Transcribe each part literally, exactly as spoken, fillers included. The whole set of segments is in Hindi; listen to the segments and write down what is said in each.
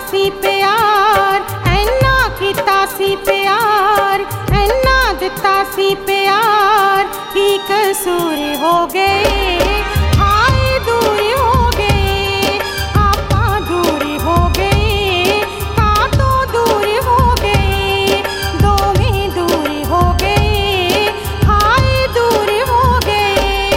सी प्यार, ऐना कीता सी प्यार, ऐना दिता सी प्यार, की कसूर हो गए हाय दूर हो गए, आपा दूर हो गए, कातों दूर हो गए, दोवें दूर हो गए, हाय दूर हो गए।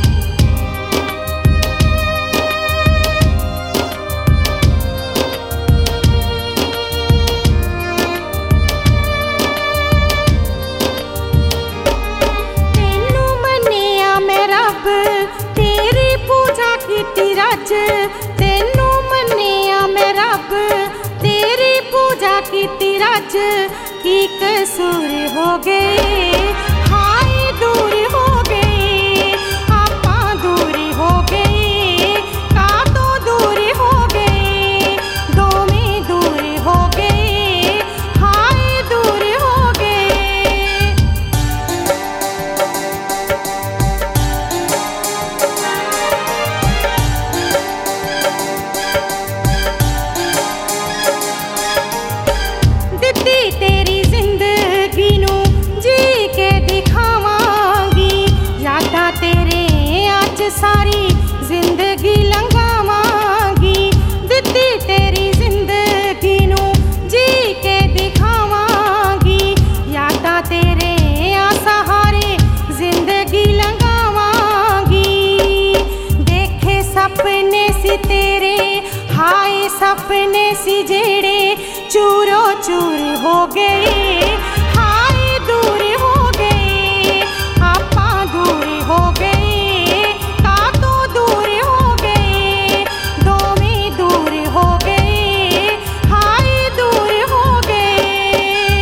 तेनू मन्निया मैं रब, तेरी पूजा कीती रज, तेनू मन्निया मैं रब, तेरी पूजा कीती रज, की कसूर हो गए हाय दूर हो गए, आपा दूर हो गए, कातों दूर हो गए, दोवें दूर हो गए, हाय दूर हो गए। दित्ती तेरी जिंदगी नू जी के दिखावांगी, यादां तेरे अज सारी जिंदगी लंघावांगी, दित्ती तेरी जिंदगी नू जी के दिखावांगी, यादां तेरे आ सहारे जिंदगी लंघावांगी। देखे सपने सी तेरे हाय सपने सी जेड़े चूरो चूर हो गए, हाय दूर हो गए, आपा दूर हो गए, कातों दूर हो गए, दोवें दूर हो गए, हाय दूर हो गए।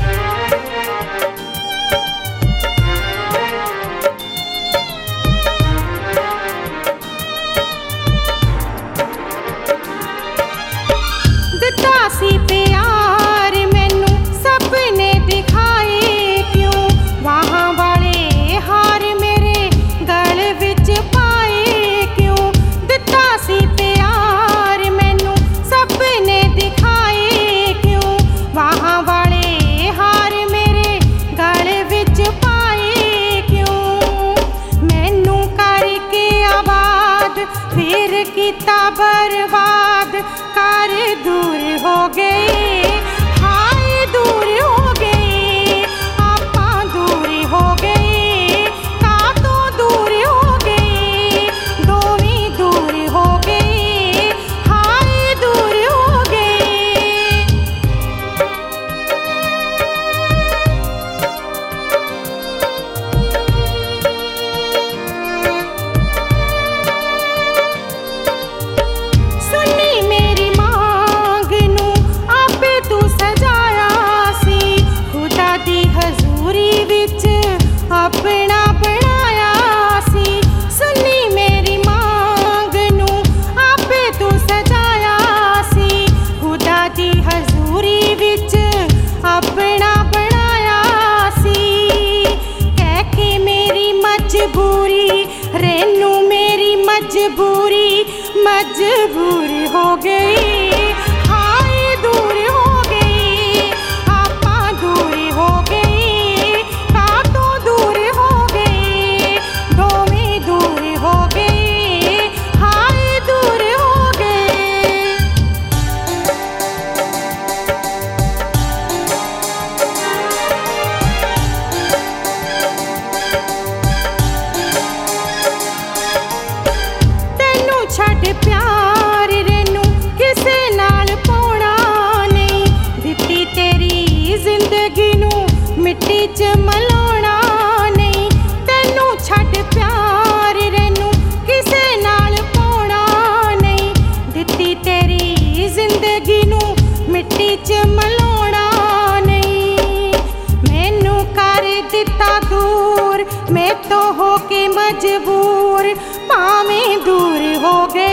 दिता सी प्यार मैनू सपने दिखाए क्यों, वहाँ वाले हार मेरे गल विच पाए क्यों, दिता सी प्यार मैनू सपने दिखाए क्यों, वहाँ वाले हार मेरे गल विच पाए क्यों, मैनू करके आबाद फिर कीता बर्बाद, कर दूर हो गए हाय दूर हो गए, आपा दूर हो गए, कातों दूर हो गए, दोवें दूर हो गए, हाय दूर हो गए। सुनी मेरी मांग नू आपे तू सजाया सी, खुदा दी हजूरी विच अपना बनाया सी, सुनी मेरी मांग नू आपे तू सजाया सी, खुदा दी हजूरी विच अपना बनाया सी, कह के मेरी मजबूरी रेनू मेरी मजबूरी मजबूर हो गई, हाय दूर हो गई, आपा दूर हो गई, कातों दूर हो गई, दोवें दूर हो गई, हाय दूर हो गई। तेनू छड्ड प्यार रेनू किसे नाल पाउणा नहीं, दित्ती तेरी जिंदगी नू मिट्टी च मलाउणा नहीं, तेनू छड्ड प्यार रेनू किसे नाल पाउणा नहीं, दित्ती तेरी जिंदगी नू मिट्टी च मलाउणा नहीं, मैनू कर दिता दूर मैं तो हो के मजबूर, भावें दूर हो गए